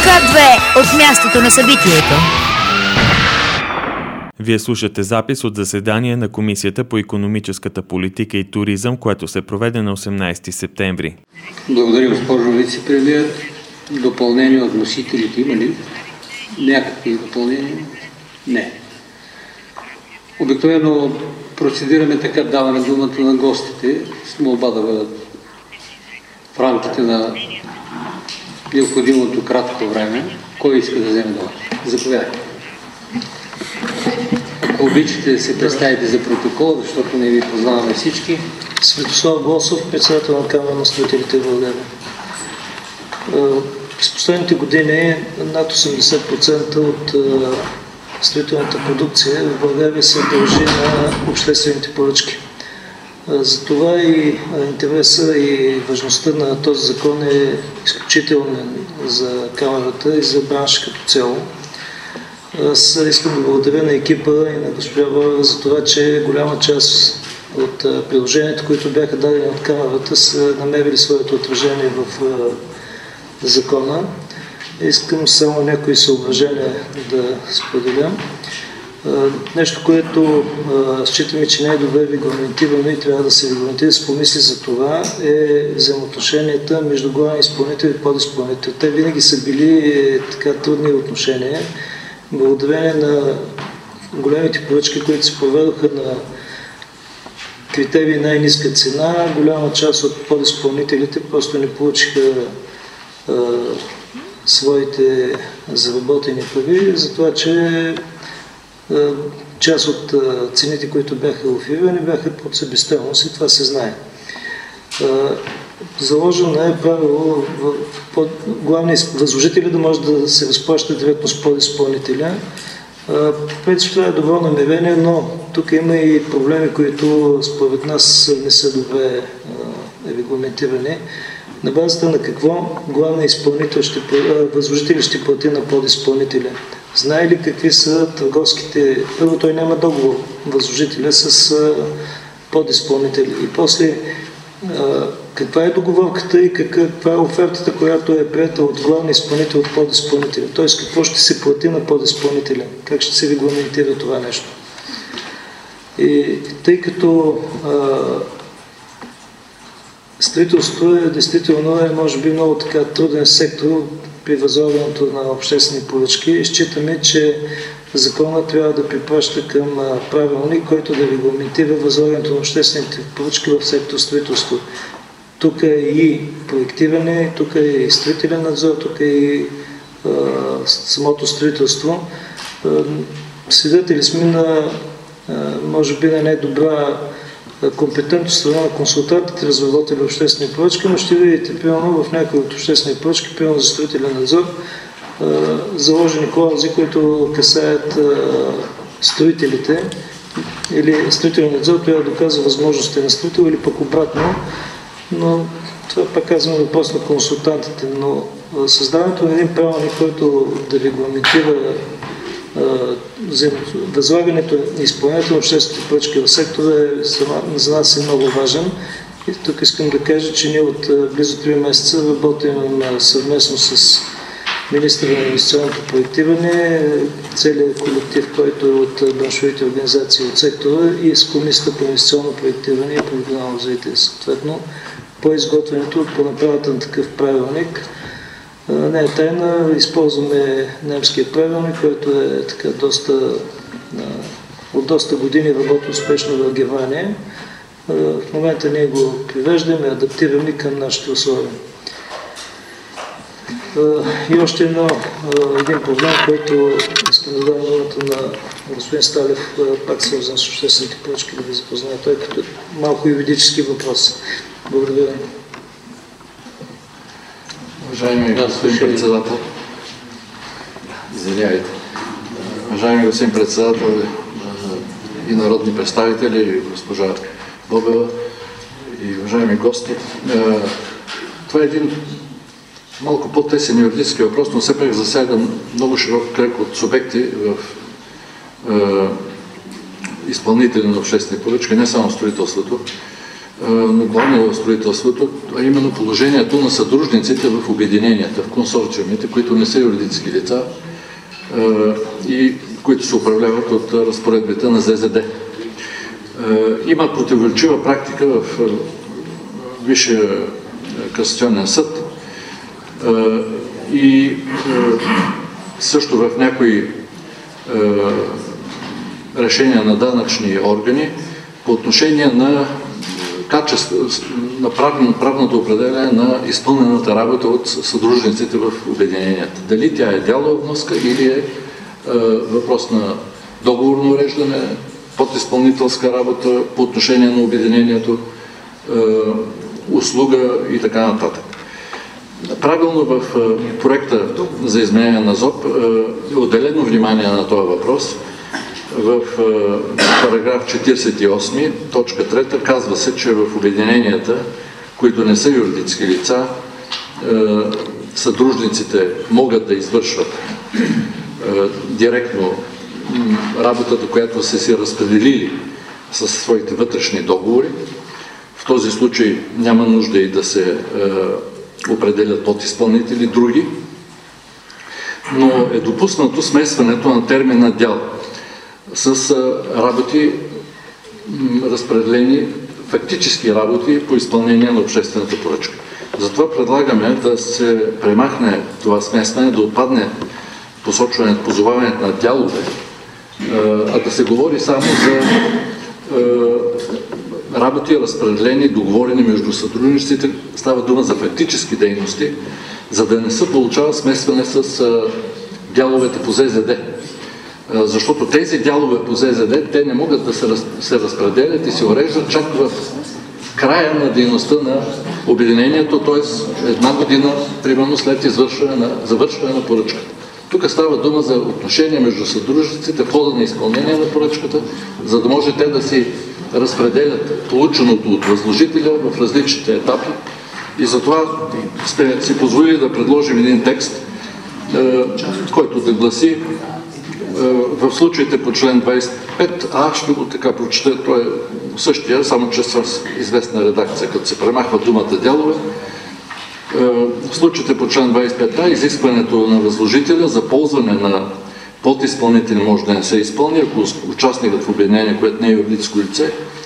К2 от мястото на събитието. Вие слушате запис от заседание на Комисията по икономическата политика и туризъм, което се проведе на 18 септември. Благодаря, госпожо вице-премиер. Допълнение от носителите има ли? Някакви допълнения? Не. Обикновено процедираме така, даваме думата на гостите с молба да бъдат в рамките на необходимото кратко време. Кой иска да вземе думата? Заповядайте. Ако обичате да се представите за протокола, защото не ви познаваме всички. Светослав Глосов, председател на Камара на строителите в България. През последните години над 80% от строителната продукция в България се дължи на обществените поръчки. Затова и интереса и важността на този закон е изключителен за Камарата и за бранша като цяло. Аз искам да благодаря на екипа и на госпожа Воева за това, че голяма част от приложенията, които бяха дадени от Камарата, са намерили своето отражение в закона. Искам само някои съображения да споделям. Нещо, което считаме, че не е добре регламентирано и трябва да се регламентира, се помисли за това, е взаимоотношенията между главен изпълнител и подизпълнител. Те винаги са били така трудни отношения. Благодарение на големите поръчки, които се проведоха на критерии най-ниска цена, голяма част от подизпълнителите просто не получиха своите заработени пари, за това, че част от цените, които бяха оферирани, бяха под себестойност и това се знае. Заложено е правило главният възложител да може да се разплаща директно с подизпълнителя. Принцип това е добро намерение, но тук има и проблеми, които според нас не са добре регламентирани. На базата на какво главният възложител ще плати на подизпълнителя? Знае ли какви са търговските... Първо, той няма договор възложителя с подизпълнители. И после каква е договорката и каква е офертата, която е приета от главния изпълнител от подизпълнителя? Т.е. какво ще се плати на подизпълнителя? Как ще се регламентира това нещо? И тъй като строителството действително може би много така труден сектор при възлагането на обществени поръчки, считаме, че законът трябва да препраща към правилник, който да регламентира възлагането на обществените поръчки в сектор строителство. Тук е и проектиране, тук е и строителен надзор, тук е и самото строителство. Свидетели сме на, може би, на недобра компетентност страна на консултантите, разработили обществени поръчки, но ще видите, примерно, в някои от обществени поръчки, примерно за строителен надзор, заложени клаузи, които касаят строителите, или строителен надзор трябва да доказва възможностите на строител, или пък обратно, но това пак казваме въпрос на консултантите, но създаването на един правилник, който да регламентира възлагането и изпълнението на обществените поръчки в сектора за нас е много важен. И тук искам да кажа, че ние от близо 3 месеца работим съвместно с министъра на инвестиционното проектиране, целият колектив, който е от браншовите организации от сектора и с Комисията по инвестиционно проектиране и по регионално развитие. Съответно, по изготвянето, по направата на такъв правилник, не е тайна, използваме немския правилник, който е така от доста години работи успешно в Германия. В момента ние го привеждаме, адаптираме към нашите условия. И още един проблем, който искам да дам думата на господин Сталев, пак свързан с обществените поръчки, да ви запознае той като малко юридически въпрос. Благодаря. Уважаеми господин председател, извинявайте. Уважаеми господин председател и народни представители, госпожа Бобева и уважаеми гости, това е един малко по-тесен юридически въпрос, но все пак засяга много широк кръг от субекти в изпълнители на обществени поръчки, не само строителството. но главно в строителството, а именно положението на съдружниците в обединенията, в консорциумите, които не са юридически лица и които се управляват от разпоредбите на ЗЗД. Има противоречива практика в Висшия касационен съд и също в някои решения на данъчни органи по отношение на на правното определение на изпълнената работа от съдружниците в обединенията. Дали тя е дялова вноска или е въпрос на договорно уреждане, подизпълнителска работа по отношение на обединението, услуга и така нататък. Правилно в проекта за изменение на ЗОП е отделено внимание на този въпрос. В параграф 48, точка 3, казва се, че в обединенията, които не са юридически лица, съдружниците могат да извършват директно работата, която са си разпределили със своите вътрешни договори. В този случай няма нужда и да се определят подизпълнители други, но е допуснато смесването на термина дял с работи, разпределени фактически работи по изпълнение на обществената поръчка. Затова предлагаме да се премахне това смесване, да отпадне позоваването на дялове, а да се говори само за работи, разпределени, договорени между сътрудниците. Става дума за фактически дейности, за да не се получава смесване с дяловете по ЗЗД. Защото тези дялове по ЗЗД, те не могат да се разпределят и се уреждат чак в края на дейността на обединението, т.е. една година, примерно след завършване на поръчката. Тук става дума за отношение между съдружниците в хода на изпълнение на поръчката, за да може те да си разпределят полученото от възложителя в различните етапи. И затова сте си позволили да предложим един текст, който да гласи: в случаите по член 25, аз ще го така прочета, той е същия, само че с известна редакция, като се премахва думата дялове. В случаите по член 25а изискването на възложителя за ползване на подизпълнители може да не се изпълни, ако участникът в обединение, което не е юридическо лице,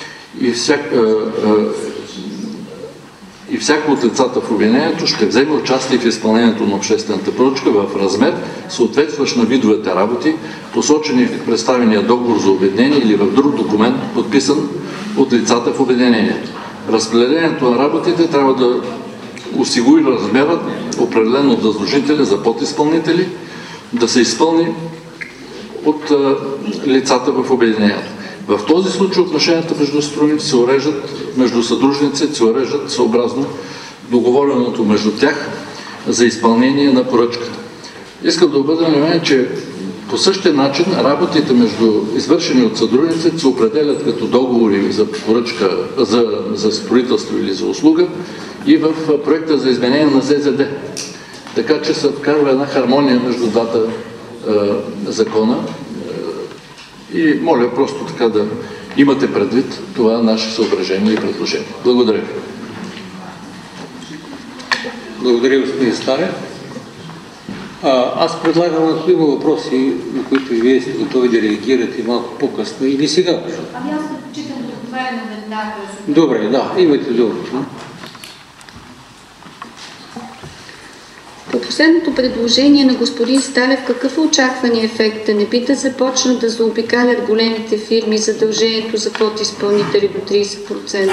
и всяко от лицата в обединението ще вземе участие в изпълнението на обществената поръчка в размер, съответстващ на видовете работи, посочени в представения договор за обединение или в друг документ, подписан от лицата в обединението. Разпределението на работите трябва да осигури размерът, определен от възложителя за подизпълнители, да се изпълни от лицата в обединението. В този случай отношенията между съдружниците се уреждат съобразно договореното между тях за изпълнение на поръчката. Искам да обърна внимание, че по същия начин работите извършени от съдружниците се определят като договори за поръчка, за строителство или за услуга и в проекта за изменение на ЗЗД. Така че се вкарва една хармония между двата закона. И моля просто така да имате предвид това наше съображение и предложение. Благодаря ви. Благодаря, господин Старев. Аз предлагам, ако има въпроси, на които и вие сте готови да реагирате малко по-късно или сега. Ами аз предпочитам да отговарям на веднага. Добре, да, имате думата. По последното предложение на господин Сталев, какъв е очаквания ефект? Да не би да започнат да заобикалят големите фирми задължението за подизпълнители до 30%?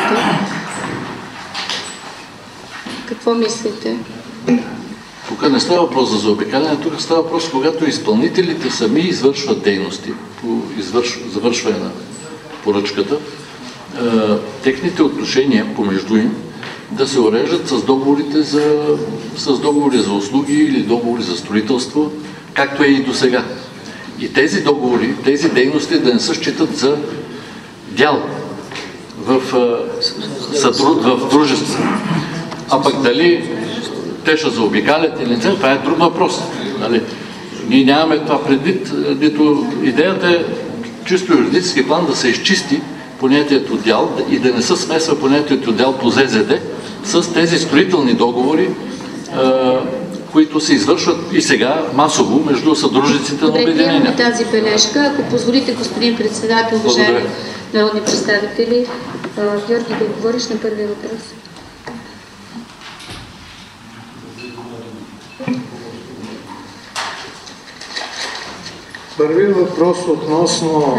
Какво мислите? Тук не става въпрос за заобикаляне, тук става въпрос, когато изпълнителите сами извършват дейности по завършване на поръчката, техните отношения помежду им да се уреждат с договори за услуги или договори за строителство, както е и до сега. И тези договори, тези дейности да не се считат за дял в дружество. А пък дали те ще заобикалят или не, това е друг въпрос. Нали? Ние нямаме това предвид, нито идеята е чисто юридически план да се изчисти понятието дял и да не се смесва понятието дял по ЗЗД с тези строителни договори, които се извършват и сега масово между съдружниците на обединения. Добре, приемаме тази бележка. Ако позволите, господин председател, уважаеми народни представители, Георги, да отговориш на първия въпрос. Първият въпрос относно...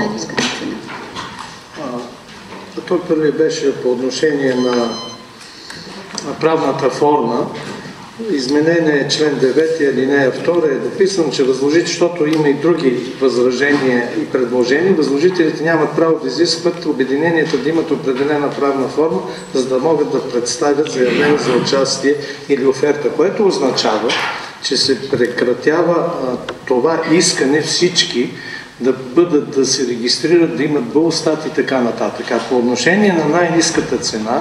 Той първи беше по отношение на правната форма. Изменение член 9, алинея 2 е дописано, че възложителите, защото има и други възражения и предложения, възложителите нямат право да изискват обединенията да имат определена правна форма, за да могат да представят заявление за участие или оферта, което означава, че се прекратява това искане всички да се регистрират, да имат БУЛСТАТ и така нататък. А по отношение на най-ниската цена,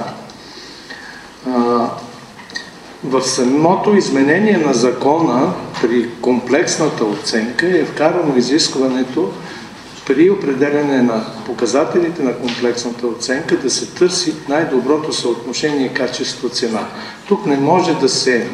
в самото изменение на закона при комплексната оценка е вкарано изискването при определяне на показателите на комплексната оценка да се търси най-доброто съотношение качество-цена. Тук не може да се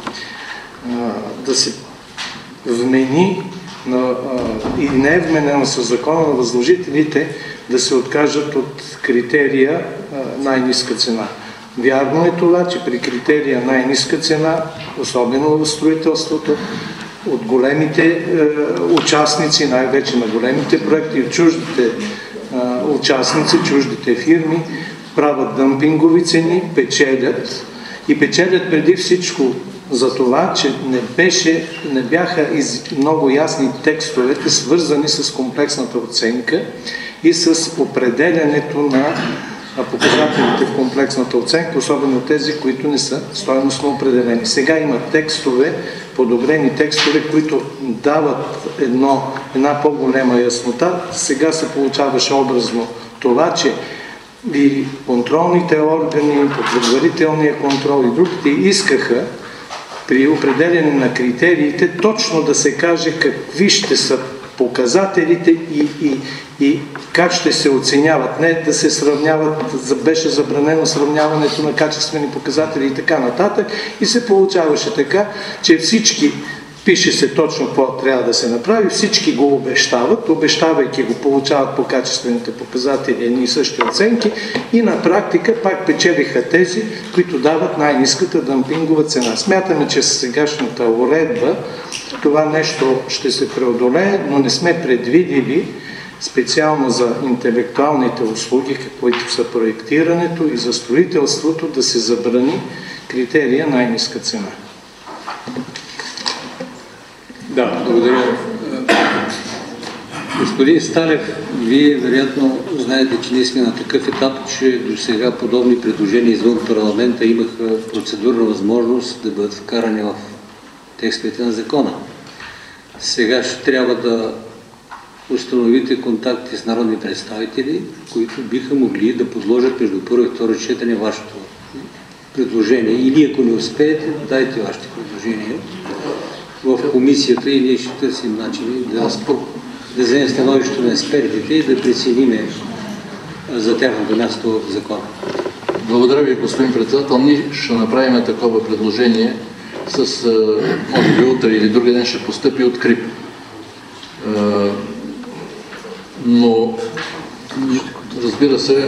вмени и не е вменено със закона на възложителите да се откажат от критерия най-ниска цена. Вярно е това, че при критерия най-ниска цена, особено в строителството, от големите участници, най-вече на големите проекти, от чуждите участници, чуждите фирми, правят дъмпингови цени, печелят и печелят преди всичко за това, че не бяха много ясни текстовете, свързани с комплексната оценка и с определянето на показателите в комплексната оценка, особено тези, които не са стойностно определени. Сега има текстове, подобрени текстове, които дават една по-голема яснота. Сега се получаваше образно това, че и контролните органи, по предварителния контрол и другите искаха при определене на критериите точно да се каже какви ще са показателите и как ще се оценяват. Не да се сравняват, беше забранено сравняването на качествени показатели и така нататък. И се получаваше така, че всички, пише се точно какво трябва да се направи, всички го обещават, обещавайки го получават по качествените показатели едни и същи оценки и на практика пак печелиха тези, които дават най-ниската дъмпингова цена. Смятаме, че с сегашната уредба това нещо ще се преодолее, но не сме предвидили специално за интелектуалните услуги, които са проектирането и за строителството, да се забрани критерия най-ниска цена. Да, благодаря. Господин Сталев, вие вероятно знаете, че ние сме на такъв етап, че до сега подобни предложения извън парламента имаха процедурна възможност да бъдат вкарани в текстовете на закона. Сега ще трябва да установите контакти с народни представители, които биха могли да подложат между първо и второ четене вашето предложение. Или ако не успеете, дайте вашите предложения в комисията и ние ще търсим начини да вземем становището на експертите и да прецениме за тяхното място в закона. Благодаря ви, господин председател. Ние ще направим такова предложение с, може би утре или други ден ще постъпи от КРИП. Но, разбира се,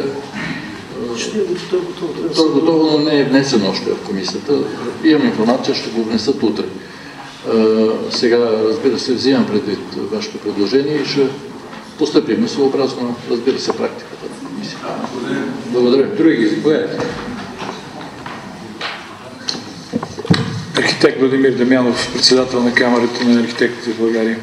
то готово, но не е внесено още в комисията. Имам информация, ще го внесат утре. Сега, разбира се, взимам предвид вашето предложение и ще постъпим съобразно, разбира се, практиката на комисията. Благодаря. Други, заповядайте. Архитект Владимир Дамянов, председател на Камарата на архитектите в България.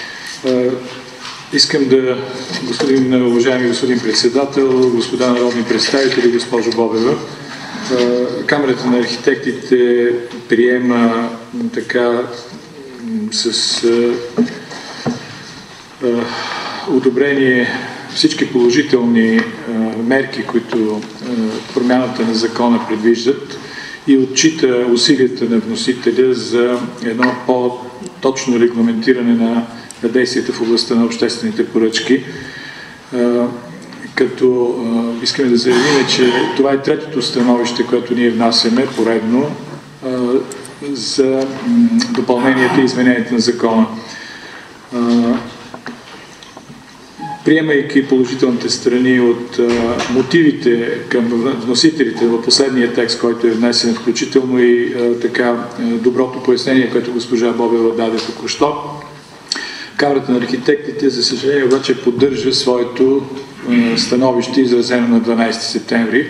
Искам да, уважаеми господин председател, господа народни представители, госпожо Бобева, Камарата на архитектите приема така с одобрение всички положителни мерки, които промяната на закона предвиждат и отчита усилията на вносителя за едно по-точно регламентиране на действията в областта на обществените поръчки. като искаме да заявим, че това е третото становище, което ние внасяме поредно за допълнението и изменението на закона. Приемайки положителните страни от мотивите към вносителите в последния текст, който е внесен, включително и така доброто пояснение, което госпожа Бобева даде току-що, Камарата на архитектите, за съжаление, обаче поддържа своето становище, изразено на 12 септември,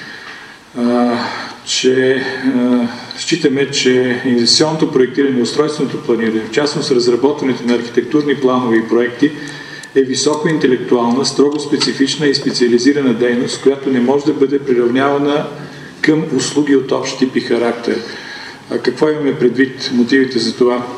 че считаме, че инвестиционното проектиране и устройственото планиране, в частност разработването на архитектурни планове и проекти, е високо интелектуална, строго специфична и специализирана дейност, която не може да бъде приравнявана към услуги от общ тип и характер. Какво имаме предвид мотивите за това?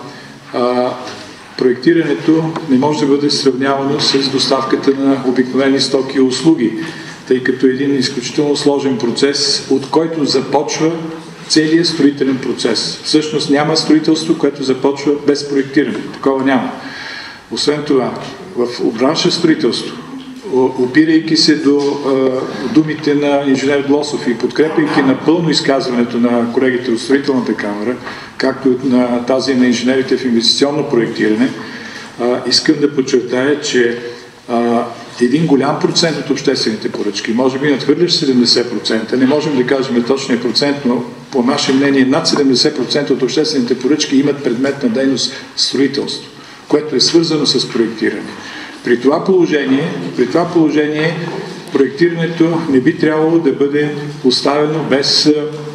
Проектирането не може да бъде сравнявано с доставката на обикновени стоки и услуги, тъй като е един изключително сложен процес, от който започва целият строителен процес. Всъщност няма строителство, което започва без проектиране. Такова няма. Освен това, в бранша строителство, опирайки се до думите на инженер Глосов и подкрепяйки напълно изказването на колегите от Строителната камара, както и на тази на инженерите в инвестиционно проектиране, искам да подчертая, че един голям процент от обществените поръчки, може би надхвърлящ 70%, не можем да кажем точния процент, но по наше мнение над 70% от обществените поръчки имат предмет на дейност строителство, което е свързано с проектиране. При това положение проектирането не би трябвало да бъде поставено без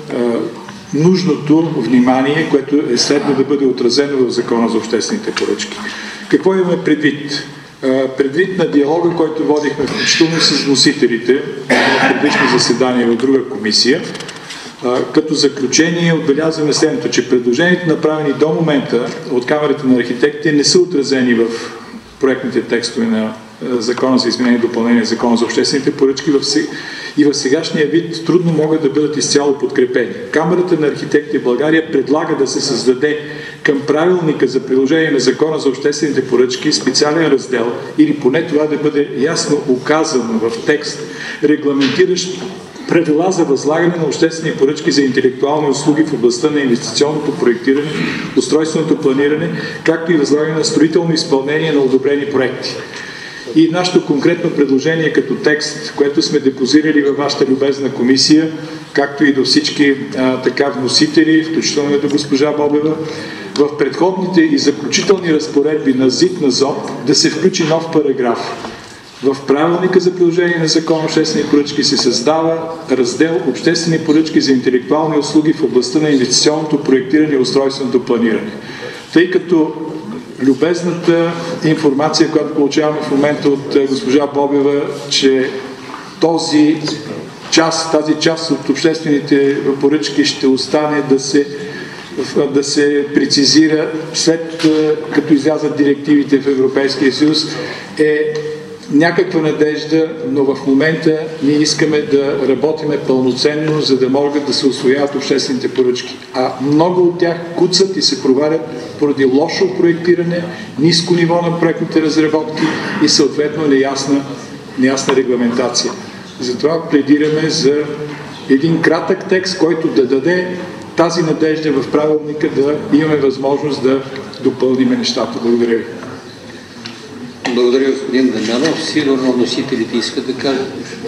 нужното внимание, което е следва да бъде отразено в Закона за обществените поръчки. Какво имаме предвид? Предвид на диалога, който водихме включително с вносителите в предишни заседания в друга комисия, като заключение отбелязваме следното, че предложенията, направени до момента от Камарата на архитектите, не са отразени в проектните текстове на Закона за изменение и допълнение на Закона за обществените поръчки и в сегашния вид трудно могат да бъдат изцяло подкрепени. Камарата на архитектите в България предлага да се създаде към правилника за приложение на Закона за обществените поръчки специален раздел или поне това да бъде ясно указано в текст, регламентиращ правила за възлагане на обществени поръчки за интелектуални услуги в областта на инвестиционното проектиране, устройственото планиране, както и възлагане на строително изпълнение на одобрени проекти. И нашето конкретно предложение като текст, което сме депозирали във вашата любезна комисия, както и до всички вносители, включително и до госпожа Бобева, в предходните и заключителни разпоредби на ЗИД на ЗОП да се включи нов параграф. В правилника за приложение на Закон обществени поръчки се създава раздел обществени поръчки за интелектуални услуги в областта на инвестиционното проектиране и устройственото планиране. Тъй като любезната информация, която получаваме в момента от госпожа Бобева, че тази част от обществените поръчки ще остане да се прецизира след като излязат директивите в Европейския съюз, е някаква надежда, но в момента ние искаме да работиме пълноценно, за да могат да се усвояват обществените поръчки. А много от тях куцат и се провалят поради лошо проектиране, ниско ниво на проектните разработки и съответно неясна регламентация. Затова пледираме за един кратък текст, който да даде тази надежда в правилника да имаме възможност да допълним нещата. Благодаря ви. Благодаря, господин Дамянов. Сигурно носителите искат да кажат.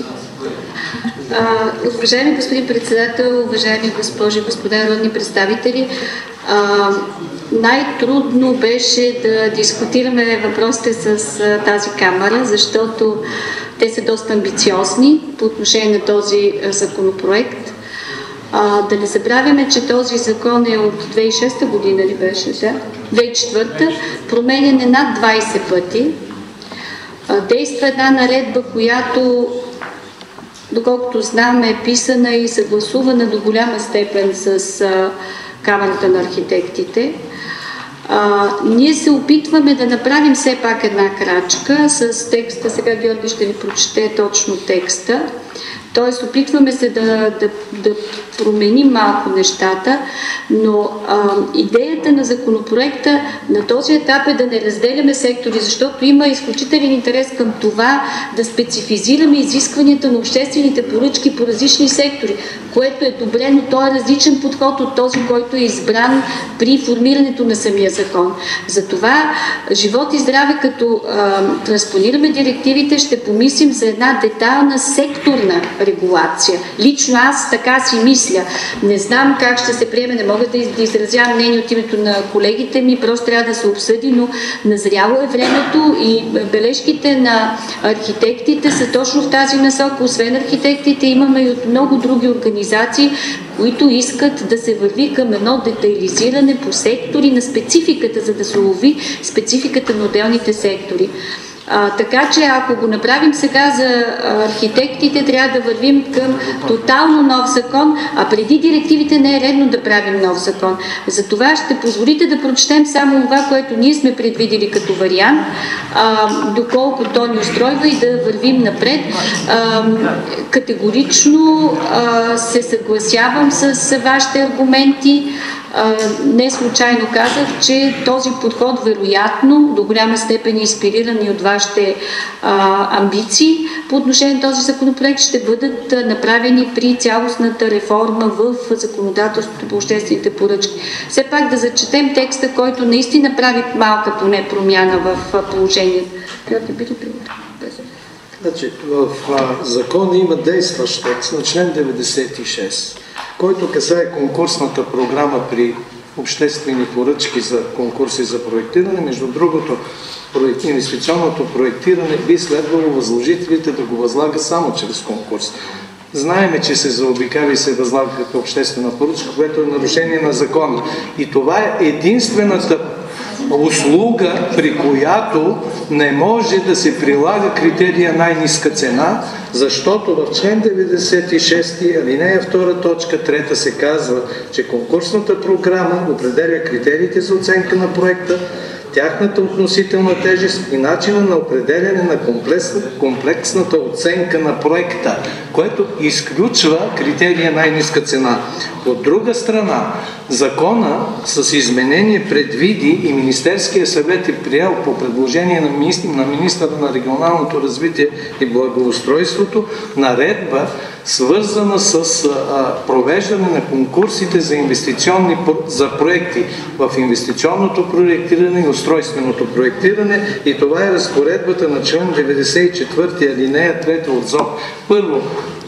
Уважаеми господин председател, уважаеми госпожи и господа народни представители, най-трудно беше да дискутираме въпросите с тази камара, защото те са доста амбициозни по отношение на този законопроект. Да не забравяме, че този закон е от 2006 година ли беше, да? 2004, променен е над 20 пъти. Действа една наредба, която, доколкото знам, е писана и съгласувана до голяма степен с Камарата на архитектите. Ние се опитваме да направим все пак една крачка с текста. Сега Георги ще ни прочете точно текста. Тоест, опитваме се да променим малко нещата, но идеята на законопроекта на този етап е да не разделяме сектори, защото има изключителен интерес към това да специфизираме изискванията на обществените поръчки по различни сектори, което е добре, но то е различен подход от този, който е избран при формирането на самия закон. Затова, живот и здраве, като транспонираме директивите, ще помислим за една детайлна секторна регулация. Лично аз така си мисля. Не знам как ще се приеме, не мога да изразявам мнение от името на колегите ми, просто трябва да се обсъди, но назряло е времето и бележките на архитектите са точно в тази насока. Освен архитектите, имаме и от много други организации, които искат да се върви към едно детайлизиране по сектори на спецификата, за да се улови спецификата на отделните сектори. Така че ако го направим сега за архитектите, трябва да вървим към тотално нов закон, а преди директивите не е редно да правим нов закон. Затова ще позволите да прочетем само това, което ние сме предвидели като вариант, доколко то ни устройва и да вървим напред. Категорично се съгласявам с вашите аргументи. Не случайно казах, че този подход вероятно до голяма степен е инспириран и от вашите амбиции по отношение на този законопроект ще бъдат направени при цялостната реформа в законодателството по обществените поръчки. Все пак да зачетем текста, който наистина прави малка поне промяна в положението. Значи, в закона има действащ текст на член 96, който касае конкурсната програма при обществени поръчки за конкурси за проектиране. Между другото, инвестиционното проектиране би следвало възложителите да го възлага само чрез конкурс. Знаеме, че се заобикаля и се възлага като обществена поръчка, което е нарушение на закона. И това е единствената услуга, при която не може да се прилага критерия най-ниска цена, защото в член 96, алинея 2, точка 3 се казва, че конкурсната програма определя критериите за оценка на проекта, тяхната относителна тежест и начина на определяне на комплексната оценка на проекта, което изключва критерия най-ниска цена. От друга страна, закона с изменение предвиди и Министерския съвет е приел по предложение на министъра на регионалното развитие и благоустройството наредба, свързана с провеждане на конкурсите за проекти в инвестиционното проектиране и устройственото проектиране, и това е разпоредбата на член 94, алинея 3 от ЗОП. Първо,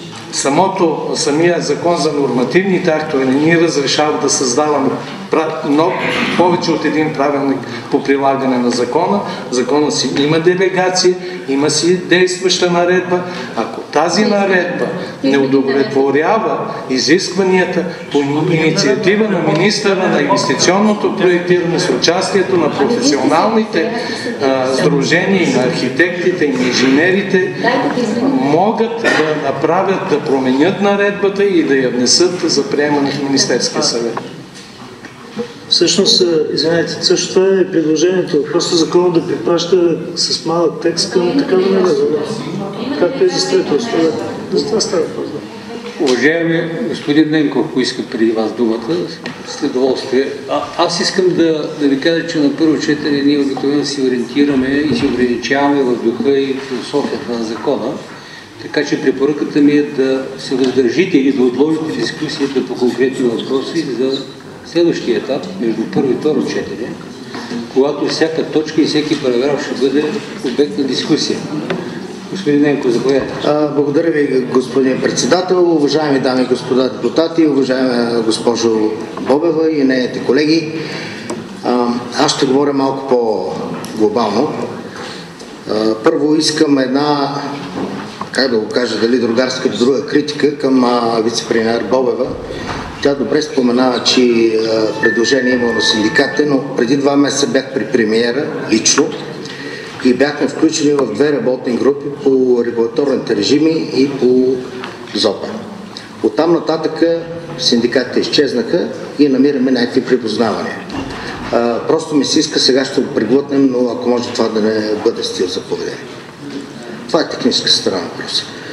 самия закон за нормативните актове не ни разрешава да създаваме повече от един правилник по прилагане на закона. Закона си има делегация, има си действаща наредба. Ако тази наредба не удовлетворява изискванията по инициатива на министъра на инвестиционното проектиране с участието на професионалните сдружения и на архитектите и на инженерите, могат да направят, да променят наредбата и да я внесат за приемане в Министерския съвет. Всъщност, извинете, също това е предложението. Просто законът да препраща с малък текст към такава наредба. Както и за строителство. За това става въпрос. Уважаеми господин Ненков, поиска преди вас думата, с удоволствие. Аз искам да ви кажа, че на първо четене ние обикновено си ориентираме и си ограничаваме в духа и философията на закона, така че препоръката ми е да се въздържите и да отложите дискусията по конкретни въпроси за следващия етап, между първо и второ четене, когато всяка точка и всеки параграф ще бъде обект на дискусия. Господин Ненко, заповядайте. Благодаря ви, господин председател, уважаеми дами и господа депутати, уважаема госпожо Бобева и нейните колеги. Аз ще говоря малко по-глобално. Първо искам една, как да го кажа, дали другарска или друга критика към вице-премиер Бобева. Тя добре споменава, че предложение има на синдикатите, но преди 2 месеца бях при премиера лично и бяхме включени в 2 работни групи по регулаторните режими и по ЗОПа. Оттам нататък синдикатите изчезнаха и намираме някакви припознавания. Просто ми се иска, сега ще го преглътнем, но ако може това да не бъде стил за поведение. Това е техническа страна въпроса.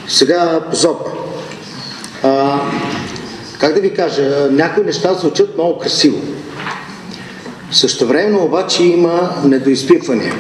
Сега по ЗОП. Как да ви кажа, някои неща звучат много красиво. Същевременно обаче има недоизпипвания.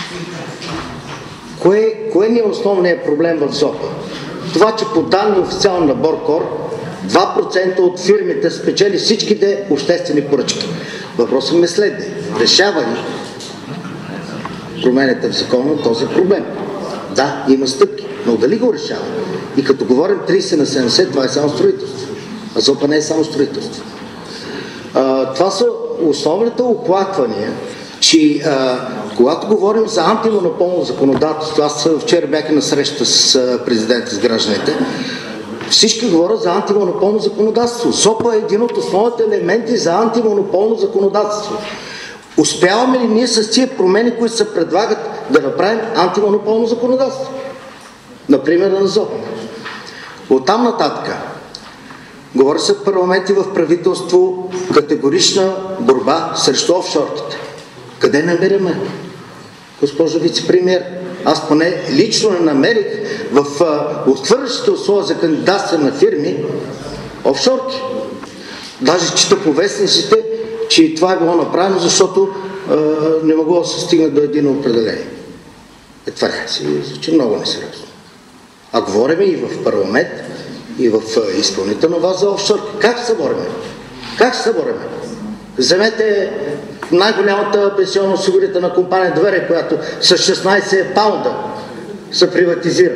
Кое ни е основният проблем в ЗОП? Това, че по данни официално на Боркор 2% от фирмите спечели всичките обществени поръчки. Въпросът ми е следния. Решава ли промените в закона на този проблем? Да, има стъпки, но дали го решава? И като говорим 30 на 70, това е само строителство. А ЗОПа не е само строителство. Това са основните оплаквания, че когато говорим за антимонополно законодателство, аз вчера бях на среща с президента, с гражданите, всички говорят за антимонополно законодателство. ЗОПа е един от основните елементи за антимонополно законодателство. Успяваме ли ние с тия промени, които се предлагат, да направим антимонополно законодателство? Например на ЗОП. Оттам нататък говори се в парламент и в правителство категорична борба срещу офшорките. Къде намираме, госпожо вице-премиер? Аз поне лично не намерих в отвършите условия за кандидатстване на фирми офшорки. Даже чета по вестниците, че това е било направено, защото не могло да се стигне до един определение. Това си звучи много несериозно. А говорим и в парламент, и в изпълнителна власт за офшорки. Как ще се борим? Как ще се борим? Вземете най-голямата пенсионно-осигурителна компания Доверие, която с 16 паунда се приватизира.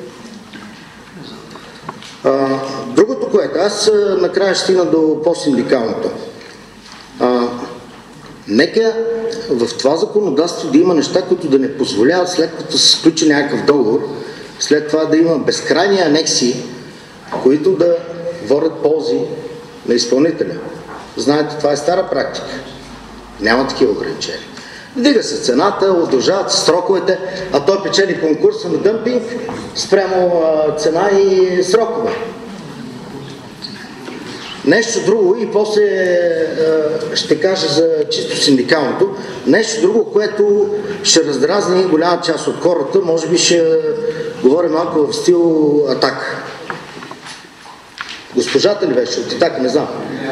Другото, което аз накрая ще стигна до по-синдикалното. Нека в това законодателство да има неща, които да не позволяват, след като се сключи някакъв договор, след това да има безкрайни анекси, които да водят ползи на изпълнителя. Знаете, това е стара практика. Няма такива ограничения. Вдига се цената, удължават се сроковете, а той печели конкурса на дъмпинг спрямо цена и срокове. Нещо друго, и после ще кажа за чисто синдикалното, нещо друго, което ще раздразни голяма част от хората, може би ще говоря малко в стил Атака. Госпожата ли беше от Атака, не знам.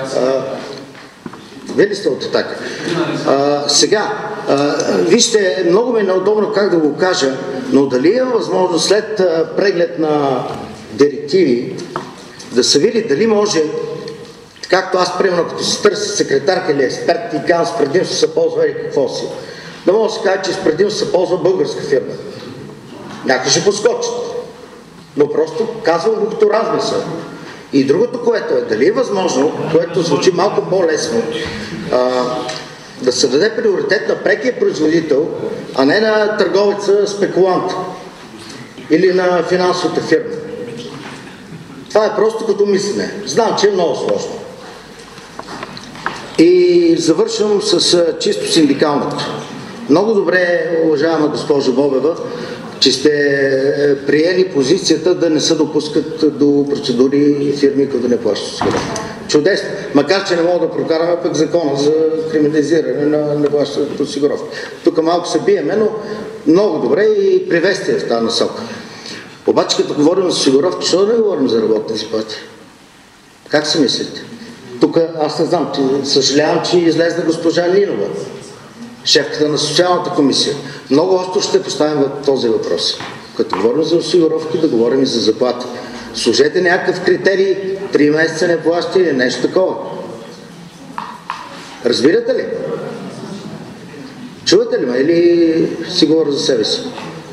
Вие ли сте от Атака? Сега, вижте, много ми е неудобно как да го кажа, но дали е възможно след преглед на директиви да се види дали може, както аз примерно като се търся секретарка или експерт и казвам с предимство се ползва или какво си, да може да се каже, че с предимство се ползва българска фирма. Някакви ще поскочат. Но просто казвам го като размисъл. И другото, което е, дали е възможно, което звучи малко по-лесно, да се даде приоритет на прекия производител, а не на търговеца спекулант или на финансовата фирма. Това е просто като мислене. Знам, че е много сложно. И завършвам с чисто синдикалното. Много добре, уважаема госпожо Бобева, че сте приели позицията да не се допускат до процедури фирми, които не плащат осигуровки. Чудесно. Макар, че не мога да прокараме пък закона за криминализиране на неплащането осигуровки. Тук малко се биеме, но много добре и приветствие в тази насока. Обаче, като говорим за осигуровки, защо да не говорим за работни заплати? Как се мислите? Тук аз не знам, съжалявам, че излезна госпожа Нинова, шефката на социалната комисия. Много остро ще поставим този въпрос. Като говорим за осигуровки, да говорим и за заплати. Служете някакъв критерий, 3 месеца не плаща или нещо такова. Разбирате ли? Чувате ли ме или си говоря за себе си?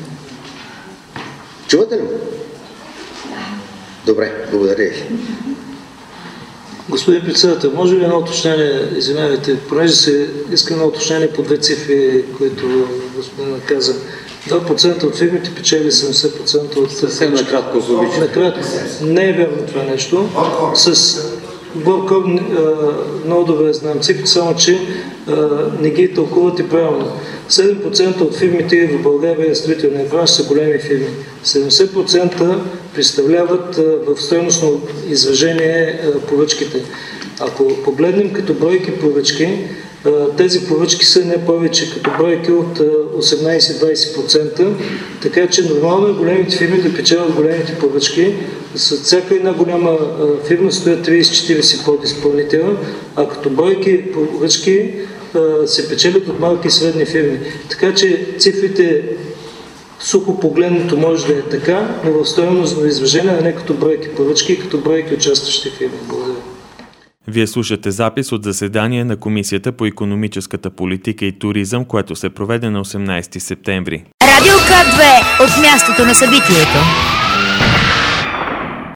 Чувате ли ме? Добре, благодаря ви. Господин председател, може ли едно уточнение, извинявайте, понеже се иска едно уточнение по две цифри, които господин каза. 2% от фирмите печели 70% от... Съвсем накратко, ако обичате. Накратко. Не е вярно това нещо. С Боркор много добре знам цифрите, само че не ги тълкувате правилно. 7% от фирмите в България строителния бранш са големи фирми. 70% представляват в стойностно изражение поръчките. Ако погледнем като бройки поръчки, Тези поръчки са не повече като бройки от 18-20%, така че нормално е големите фирми да печелят големите поръчки. С всяка една голяма фирма стоят 30-40 подизпълнителя, а като бройки поръчки се печелят от малки и средни фирми. Така че цифрите сухо погледнато може да е така, но в стойностно изражение, а не като бройки поръчки и като бройки участващи фирми. Благодаря. Вие слушате запис от заседание на Комисията по икономическата политика и туризъм, което се проведе на 18 септември. Радио К2 от мястото на събитието.